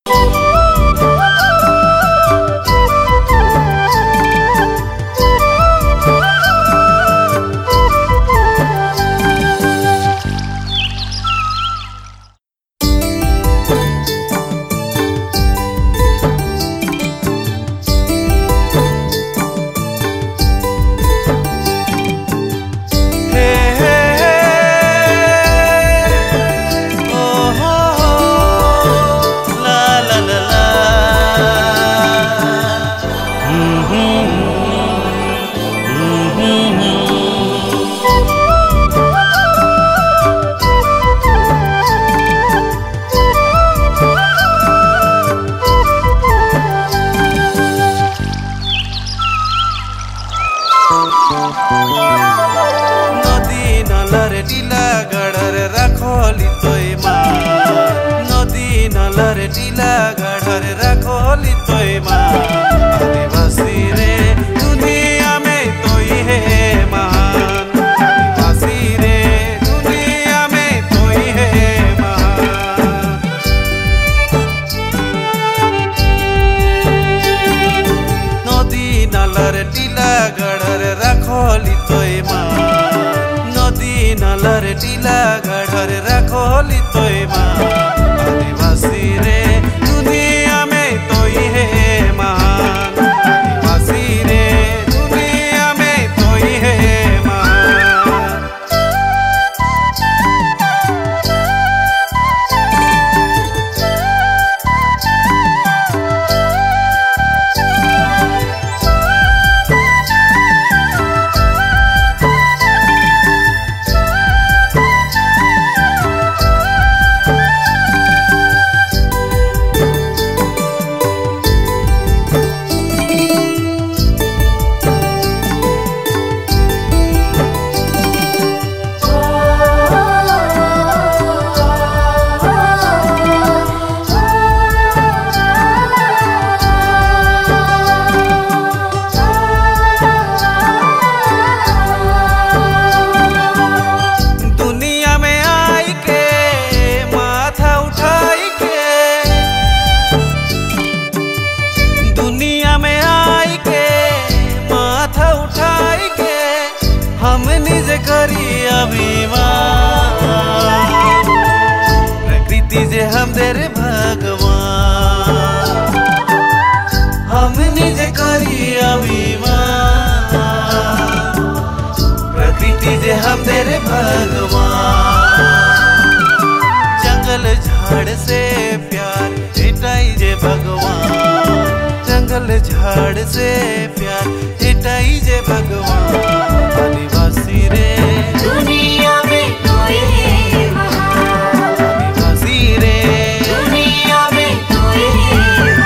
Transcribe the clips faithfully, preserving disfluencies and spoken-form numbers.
नदी नलर टीला गढ़र रखोली तोय माँ नदी नलर टीला गढ़र रखोली तोय माँ आदिवासी रे दुनिया में तोय है महान आदिवासी रे दुनिया में तोय है महान नदी नलर टीला गढ़र रखोली तोय माँ नदी नलर टीला गढ़र रखोली तोय माँ आदिवासी रे दुनिया में तोय है महान आदिवासी रे दुनिया में तोय है महान करी अभिमान प्रकृति जे हम तेरे भगवान हम निज करी अभिमान प्रकृति जे हम तेरे भगवान जंगल झाड़ से प्यार हटाई जे भगवान जंगल झाड़ से प्यार हटाई जे भगवान आदिवासी रे दुनिया में तोय है महान आदिवासी रे दुनिया में तोय है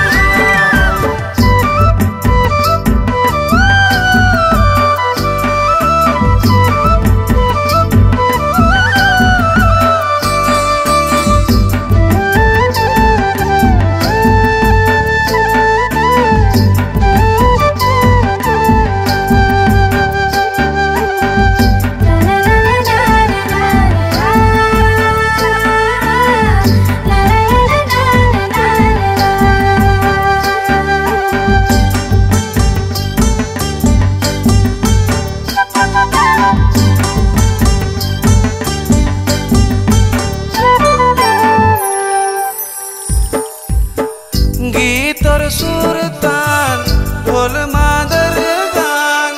गीत और सुर तान ढोल मादर गान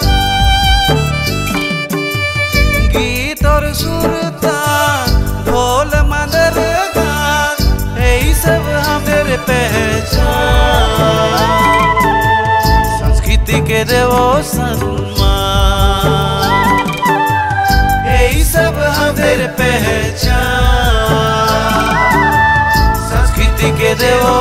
गीत और सुर तान ढोल मादर गान यही सब हमारे पहचान संस्कृति के देवो सम्मान यही सब हमारे पहचान संस्कृति के देवो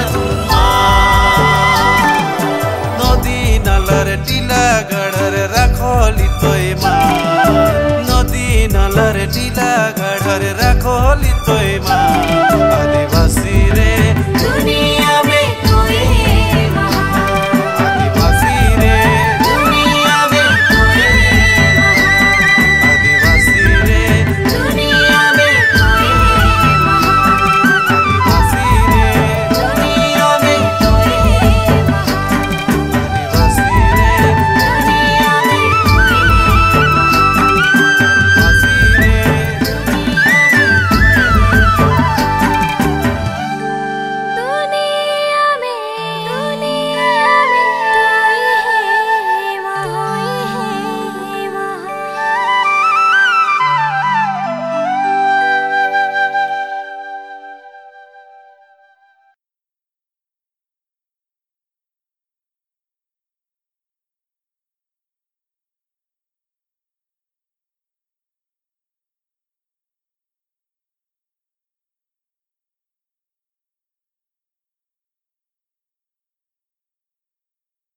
नदी नलर टीला गढ़र रखोली तोय माँ नदी नलर टीला गढ़र रखोली तोय माँ।